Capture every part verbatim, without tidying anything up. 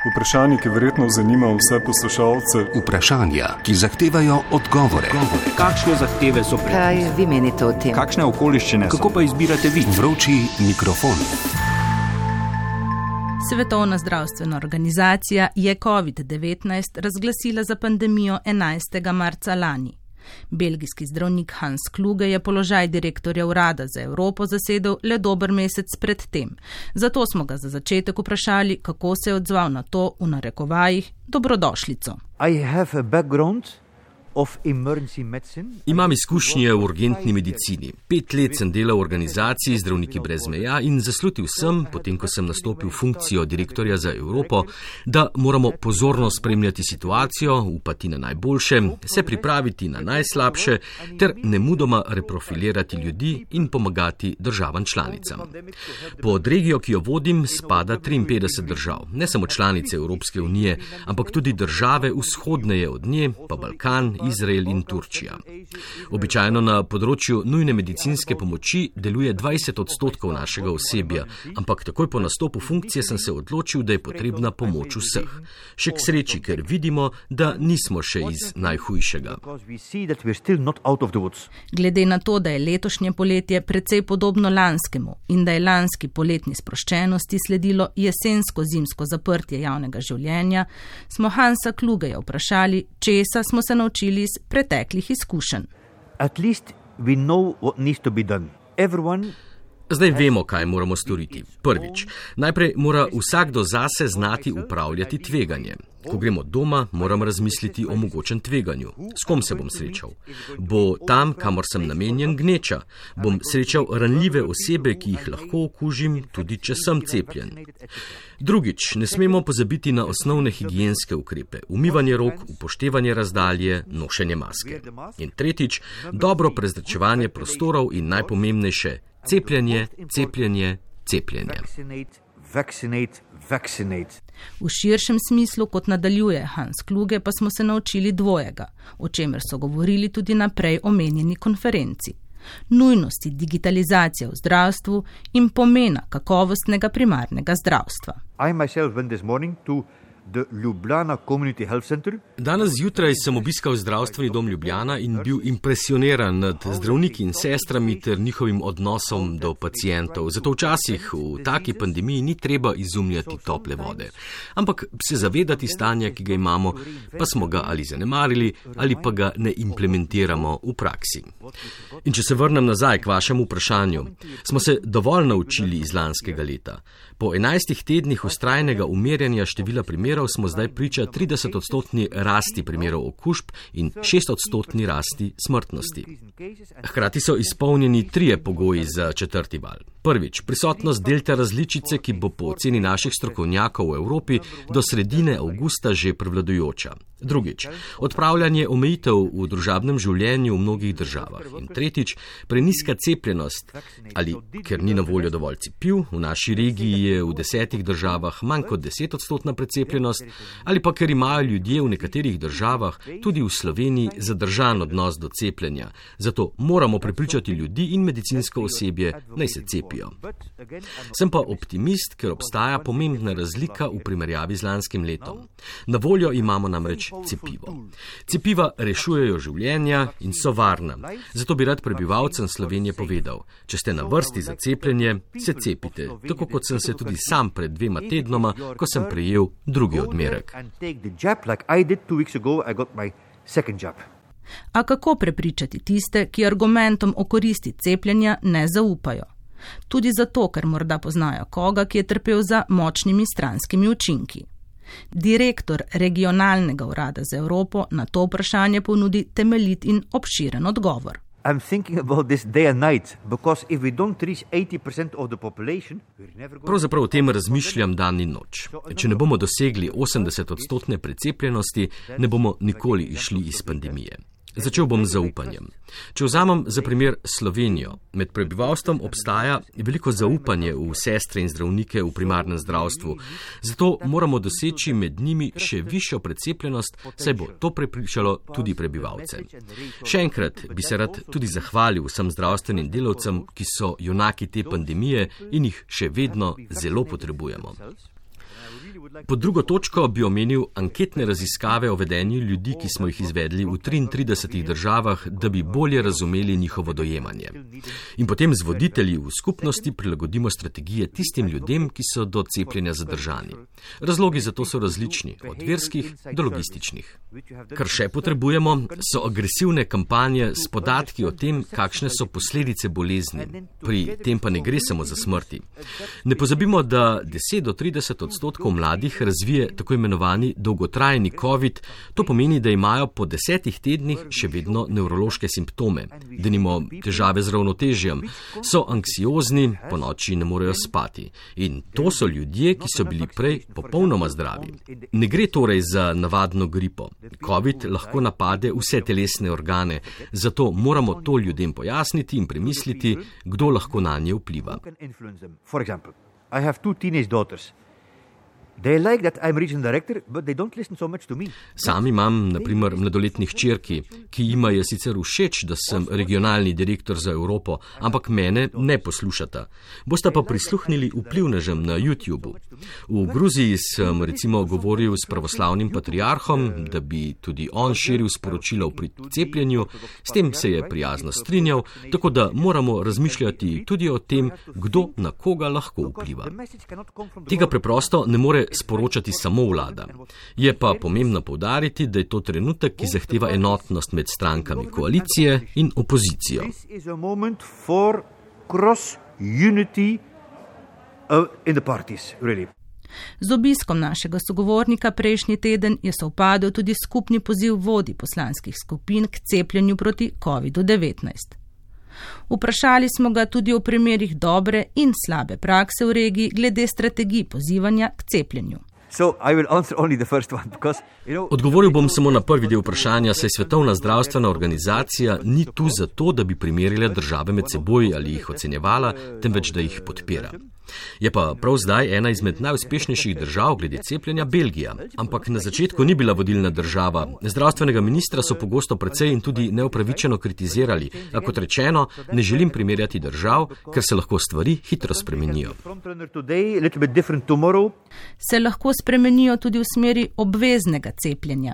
Vprašanje, ki verjetno zanima vse poslušalce. Vprašanja, ki zahtevajo odgovore. Kakšne zahteve so pred nami? Kaj vi menite o tem? Kakšne okoliščine? Kako pa izbirate vi? Vroči mikrofon. Svetovna zdravstvena organizacija je covid devetnajst razglasila za pandemijo enajstega marca lani. Belgijski zdravnik Hans Kluge je položaj direktorja urada za Evropo zasedel le dober mesec pred tem. Zato smo ga za začetek vprašali, kako se je odzval na to v narekovajih dobrodošlico. I have a background of emergency medicine. Imam izkušnje v urgentni medicini. Pet let sem delal v organizaciji Zdravniki brez meja in zaslutil sem, potem ko sem nastopil funkcijo direktorja za Evropo, da moramo pozorno spremljati situacijo, upati na najboljše, se pripraviti na najslabše ter nemudoma reprofilirati ljudi in pomagati državam članicam. Pod regijo, ki jo vodim, spada triinpetdeset držav, ne samo članice Evropske unije, ampak tudi države vzhodneje od nje, pa Balkan, Izrael in Turčija. Običajno na področju nujne medicinske pomoči deluje dvajset odstotkov našega osebja, ampak takoj po nastopu funkcije sem se odločil, da je potrebna pomoč vseh. Še k sreči, ker vidimo, da nismo še iz najhujšega. Glede na to, da je letošnje poletje precej podobno lanskemu in da je lanski poletni sproščenosti sledilo jesensko-zimsko zaprtje javnega življenja, smo Hansa Klugeja vprašali, česa smo se naučili iz preteklih izkušenj. At least we know what needs to be done. Everyone Zdaj vemo, kaj moramo storiti. Prvič, najprej mora vsakdo zase znati upravljati tveganje. Ko gremo doma, moram razmisliti o mogočem tveganju. S kom se bom srečal? Bo tam, kamor sem namenjen, gneča? Bom srečal ranljive osebe, ki jih lahko okužim, tudi če sem cepljen? Drugič, ne smemo pozabiti na osnovne higienske ukrepe. Umivanje rok, upoštevanje razdalje, nošenje maske. In tretjič, dobro prezračevanje prostorov in najpomembnejše, cepljenje, cepljenje, cepljenje. Vaccinate, vaccinate. V širšem smislu, kot nadaljuje Hans Kluge, pa smo se naučili dvojega, o čemer so govorili tudi na prej omenjeni konferenci. Nujnosti digitalizacije v zdravstvu in pomena kakovostnega primarnega zdravstva. I myself went this morning to the Ljubljana Community Health Center. Danes zjutraj sem obiskal zdravstveni dom Ljubljana in bil impresioniran nad zdravniki in sestrami ter njihovim odnosom do pacientov. Zato včasih v taki pandemiji ni treba izumljati tople vode, ampak se zavedati stanja, ki ga imamo, pa smo ga ali zanemarili ali pa ga ne implementiramo v praksi. In če se vrnem nazaj k vašemu vprašanju, smo se dovolj naučili iz lanskega leta. Po enajstih tednih vztrajnega umirjanja števila primerov smo zdaj priča trideset odstotni rasti primerov okužb in šest odstotni rasti smrtnosti. Hkrati so izpolnjeni trije pogoji za četrti val. Prvič, prisotnost delta različice, ki bo po oceni naših strokovnjakov v Evropi do sredine avgusta že prevladujoča. Drugič, odpravljanje omejitev v družabnem življenju v mnogih državah. In tretjič, preniska cepljenost, ali ker ni na voljo dovolj cepiv, v naši regiji je v desetih državah manj kot deset odstotna precepljenost, ali pa ker imajo ljudje v nekaterih državah, tudi v Sloveniji, zadržan odnos do cepljenja. Zato moramo prepričati ljudi in medicinsko osebje, naj se cepijo. Sem pa optimist, ker obstaja pomembna razlika v primerjavi z lanskim letom. Na voljo imamo namreč cepivo. Cepiva rešujejo življenja in so varna. Zato bi rad prebivalcem Slovenije povedal, če ste na vrsti za cepljenje, se cepite, tako kot sem se tudi sam pred dvema tednoma, ko sem prejel drugi odmerek. A kako prepričati tiste, ki argumentom o koristi cepljenja ne zaupajo? Tudi zato, ker morda poznajo koga, ki je trpel za močnimi stranskimi učinki. Direktor regionalnega urada za Evropo na to vprašanje ponudi temeljit in obširen odgovor. I'm thinking about this day and night, because if we don't reach eighty percent of the population, we're never going. Pravzaprav o tem razmišljam dan in noč. Če ne bomo dosegli osemdeset odstotne precepljenosti, ne bomo nikoli išli iz pandemije. Začel bom z zaupanjem. Če vzamem za primer Slovenijo, med prebivalstvom obstaja veliko zaupanje v sestre in zdravnike v primarnem zdravstvu, zato moramo doseči med njimi še višjo precepljenost, saj bo to prepričalo tudi prebivalce. Še enkrat bi se rad tudi zahvalil vsem zdravstvenim delavcem, ki so junaki te pandemije in jih še vedno zelo potrebujemo. Pod drugo točko bi omenil anketne raziskave o vedenju ljudi, ki smo jih izvedli v triintridesetih državah, da bi bolje razumeli njihovo dojemanje. In potem z voditelji v skupnosti prilagodimo strategije tistim ljudem, ki so do cepljenja zadržani. Razlogi za to so različni, od verskih do logističnih. Kar še potrebujemo, so agresivne kampanje s podatki o tem, kakšne so posledice bolezni. Pri tem pa ne gre samo za smrti. Ne pozabimo, da deset do trideset odstotkov mladih razvije tako imenovani dolgotrajni COVID. To pomeni, da imajo po desetih tednih še vedno nevrološke simptome. Denimo težave z ravnotežjem, so anksiozni, po noči ne morejo spati. In to so ljudje, ki so bili prej popolnoma zdravi. Ne gre torej za navadno gripo. COVID lahko napade vse telesne organe, zato moramo to ljudem pojasniti in premisliti, kdo lahko nanje vpliva. For example, I have two teenage daughters. They like that I'm regional director, but they don't listen so much to me. Sam imam, na primer, mladoletnih hčerki, ki jima je sicer všeč, da sem regionalni direktor za Evropo, ampak mene ne poslušata. Bosta pa prisluhnili vplivnežem na YouTubeu. V Gruziji sem recimo govoril s pravoslavnim patriarhom, da bi tudi on širil sporočilo pri cepljenju, s tem se je prijazno strinjal, tako da moramo razmišljati tudi o tem, kdo na koga lahko vpliva. Tega preprosto ne more sporočati samo vlada. Je pa pomembno poudariti, da je to trenutek, ki zahteva enotnost med strankami koalicije in opozicijo. Z obiskom našega sogovornika prejšnji teden je sovpadel tudi skupni poziv vodij poslanskih skupin k cepljenju proti kovidu devetnajst. Vprašali smo ga tudi o primerih dobre in slabe prakse v regiji glede strategij pozivanja k cepljenju. Odgovoril bom samo na prvi del vprašanja, saj Svetovna zdravstvena organizacija ni tu zato, da bi primerjala države med seboj ali jih ocenjevala, temveč da jih podpira. Je pa prav zdaj ena izmed najuspešnejših držav glede cepljenja Belgija, ampak na začetku ni bila vodilna država. Zdravstvenega ministra so pogosto precej in tudi neupravičeno kritizirali, a kot rečeno, ne želim primerjati držav, ker se lahko stvari hitro spremenijo. Se lahko spremenijo tudi v smeri obveznega cepljenja.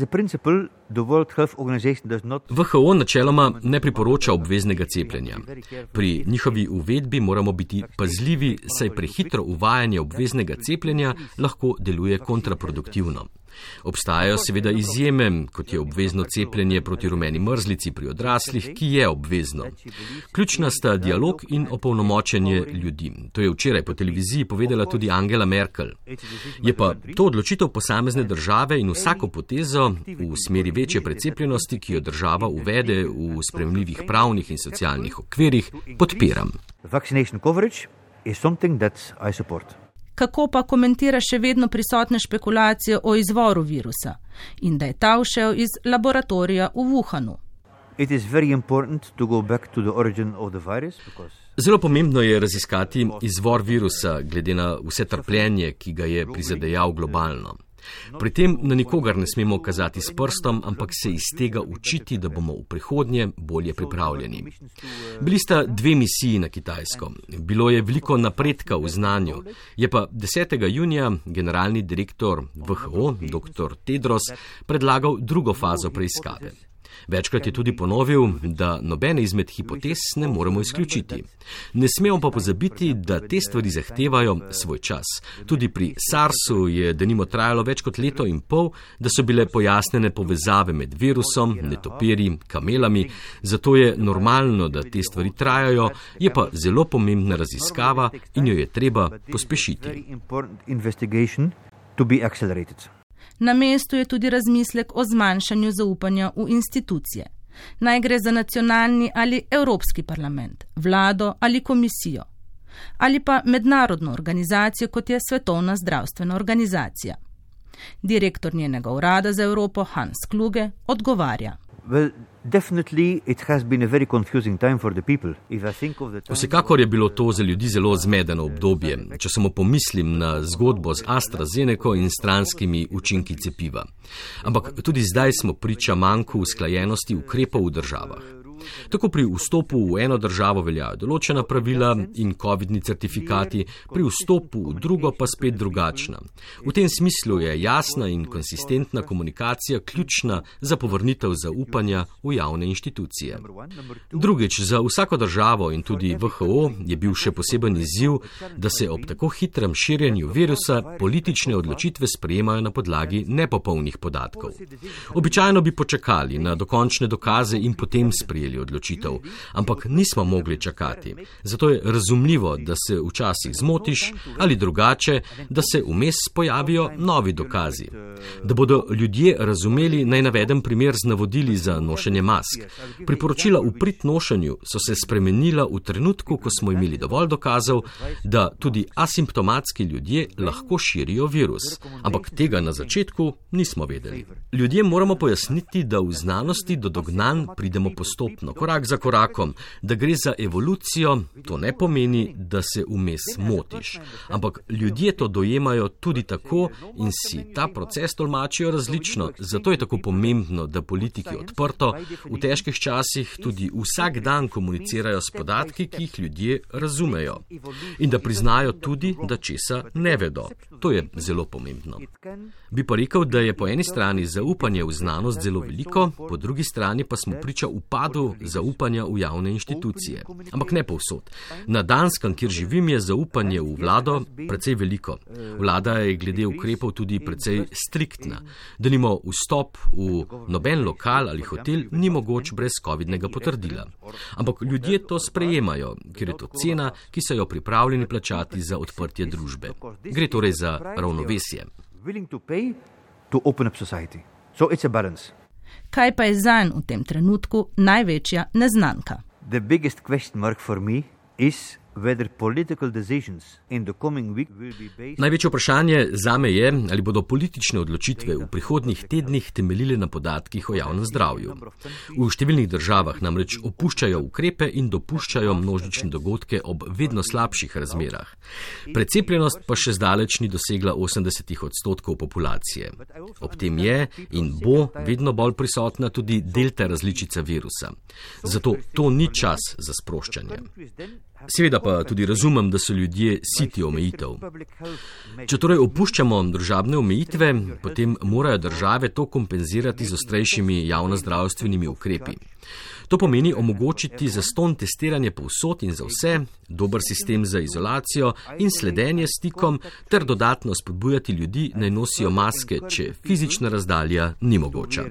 V H O načeloma ne priporoča obveznega cepljenja. Pri njihovi uvedbi moramo biti pazljivi, saj prehitro uvajanje obveznega cepljenja lahko deluje kontraproduktivno. Obstajajo seveda izjeme, kot je obvezno cepljenje proti rumeni mrzlici pri odraslih, ki je obvezno. Ključna sta dialog in opolnomočenje ljudi. To je včeraj po televiziji povedala tudi Angela Merkel. Je pa to odločitev posamezne države in vsako potezo v smeri večje precepljenosti, ki jo država uvede v sprejemljivih pravnih in socialnih okvirih, podpiram. Vaccination coverage is something that I support. Kako pa komentira še vedno prisotne špekulacije o izvoru virusa in da je ta všel iz laboratorija v Wuhanu. Zelo pomembno je raziskati izvor virusa, glede na vse trpljenje, ki ga je prizadejal globalno. Pri tem na nikogar ne smemo kazati s prstom, ampak se iz tega učiti, da bomo v prihodnje bolje pripravljeni. Bili sta dve misiji na Kitajsko. Bilo je veliko napredka v znanju. Je pa desetega junija generalni direktor V H O, doktor Tedros, predlagal drugo fazo preiskave. Večkrat je tudi ponovil, da nobene izmed hipotez ne moremo izključiti. Ne smemo pa pozabiti, da te stvari zahtevajo svoj čas. Tudi pri SARS-u je denimo trajalo več kot leto in pol, da so bile pojasnjene povezave med virusom, netopirji, kamelami, zato je normalno, da te stvari trajajo, je pa zelo pomembna raziskava in jo je treba pospešiti. Na mestu je tudi razmislek o zmanjšanju zaupanja v institucije. Naj gre za nacionalni ali evropski parlament, vlado ali komisijo. Ali pa mednarodno organizacijo, kot je Svetovna zdravstvena organizacija. Direktor njenega urada za Evropo Hans Kluge odgovarja. Well, definitely it has been a very confusing time for the people. If I think of the time... Vsekakor je bilo to za ljudi zelo zmedeno obdobje, če samo pomislim na zgodbo z AstraZeneco in stranskimi učinki cepiva. Ampak tudi zdaj smo priča manjku usklajenosti ukrepov v državah. Tako pri vstopu v eno državo veljajo določena pravila in covidni certifikati, pri vstopu v drugo pa spet drugačna. V tem smislu je jasna in konsistentna komunikacija ključna za povrnitev zaupanja v javne inštitucije. Drugič, za vsako državo in tudi V H O je bil še poseben izziv, da se ob tako hitrem širjenju virusa politične odločitve sprejemajo na podlagi nepopolnih podatkov. Običajno bi počakali na dokončne dokaze in potem sprejeli odločitev, ampak nismo mogli čakati. Zato je razumljivo, da se včasih zmotiš ali drugače, da se vmes pojavijo novi dokazi. Da bodo ljudje razumeli, naj navedem primer z navodili za nošenje mask. Priporočila v prid nošenju so se spremenila v trenutku, ko smo imeli dovolj dokazov, da tudi asimptomatski ljudje lahko širijo virus. Ampak tega na začetku nismo vedeli. Ljudje moramo pojasniti, da v znanosti do dognanj pridemo postopno, korak za korakom, da gre za evolucijo, to ne pomeni, da se vmes motiš. Ampak ljudje to dojemajo tudi tako in si ta proces tolmačijo različno, zato je tako pomembno, da politiki odprto, v težkih časih tudi vsak dan komunicirajo s podatki, ki jih ljudje razumejo. In da priznajo tudi, da česa ne vedo. To je zelo pomembno. Bi pa rekel, da je po eni strani zaupanje v znanost zelo veliko, po drugi strani pa smo priča upadu zaupanja v javne inštitucije. Ampak ne povsod. Na Danskem, kjer živim, je zaupanje v vlado precej veliko. Vlada je glede ukrepov tudi precej striktna. Denimo vstop v noben lokal ali hotel ni mogoč brez covidnega potrdila. Ampak ljudje to sprejemajo, ker je to cena, ki so jo pripravljeni plačati za odprtje družbe. Gre torej za ravnovesje. Kaj pa je zanj v tem trenutku največja neznanka? The biggest question mark for me is whether political decisions in the coming week will be based... Največje vprašanje zame je, ali bodo politične odločitve v prihodnjih tednih temeljile na podatkih o javnem zdravju. V številnih državah namreč opuščajo ukrepe in dopuščajo množične dogodke ob vedno slabših razmerah. Precepljenost pa še zdaleč ni dosegla osemdeset odstotkov populacije. Ob tem je in bo vedno bolj prisotna tudi delta različica virusa. Zato to ni čas za sproščanje. Seveda pa tudi razumem, da so ljudje siti omejitev. Če torej opuščamo družabne omejitve, potem morajo države to kompenzirati z ostrejšimi javnozdravstvenimi ukrepi. To pomeni omogočiti zastonj testiranje povsod in za vse, dober sistem za izolacijo in sledenje stikom ter dodatno spodbujati ljudi, naj nosijo maske, če fizična razdalja ni mogoča.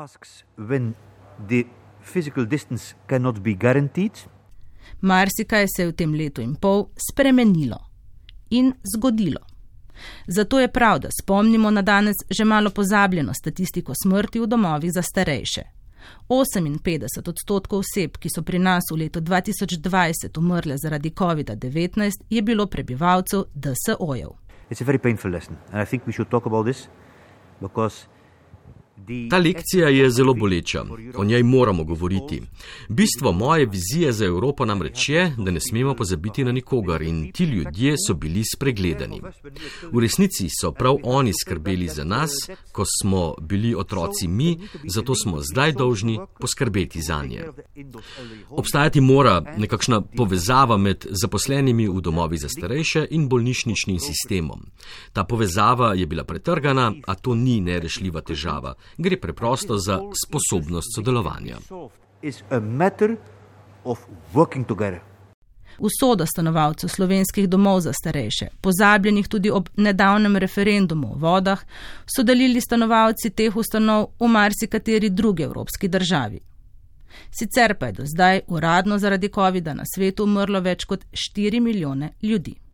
Marsikaj se je v tem letu in pol spremenilo in zgodilo. Zato je prav, da spomnimo na danes že malo pozabljeno statistiko smrti v domovih za starejše. oseminpetdeset odstotkov oseb, ki so pri nas v letu dva tisoč dvajset umrle zaradi covida devetnajst, je bilo prebivalcev D S O-jev. It's a very painful lesson and I think we should talk about this because Ta lekcija je zelo boleča, o njej moramo govoriti. Bistvo moje vizije za Evropo namreč je, da ne smemo pozabiti na nikogar in ti ljudje so bili spregledani. V resnici so prav oni skrbeli za nas, ko smo bili otroci mi, zato smo zdaj dolžni poskrbeti zanje. Obstajati mora nekakšna povezava med zaposlenimi v domovi za starejše in bolnišničnim sistemom. Ta povezava je bila pretrgana, a to ni nerešljiva težava. Gre preprosto za sposobnost sodelovanja. Usoda stanovalcev slovenskih domov za starejše, pozabljenih tudi ob nedavnem referendumu o vodah, so delili stanovalci teh ustanov v marsikateri drugi evropski državi. Sicer pa je do zdaj uradno zaradi covida na svetu umrlo več kot štiri milijone ljudi.